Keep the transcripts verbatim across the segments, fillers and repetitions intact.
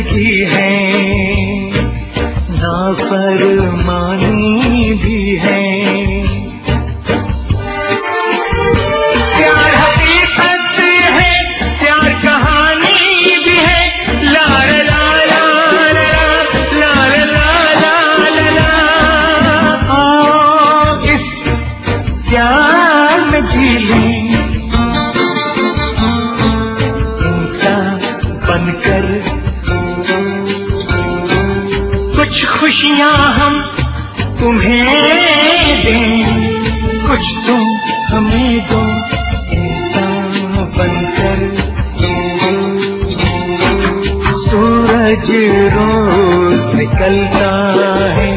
की है, नाफरमानी भी है। प्यार हकीकत है, प्यार कहानी भी है। ला ला ला ला ला ला ला ला ला। आओ इस प्यार में जी लें, बनकर कुछ खुशियां हम तुम्हें दें, कुछ तुम हमें दो, इंसान बनकर। सूरज रोज निकलता है,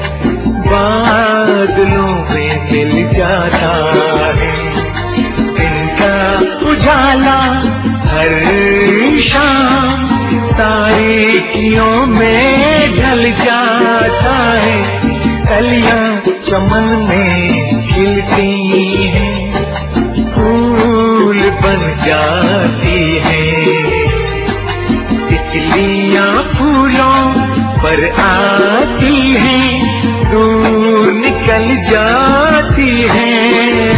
बादलों में मिल जाता है। इनका उजाला हर शाम तारीकियों में ढल जाता है। कलियां चमन में खिलती हैं, फूल बन जाती हैं। तितलियां फूलों पर आती हैं, दूर निकल जाती हैं।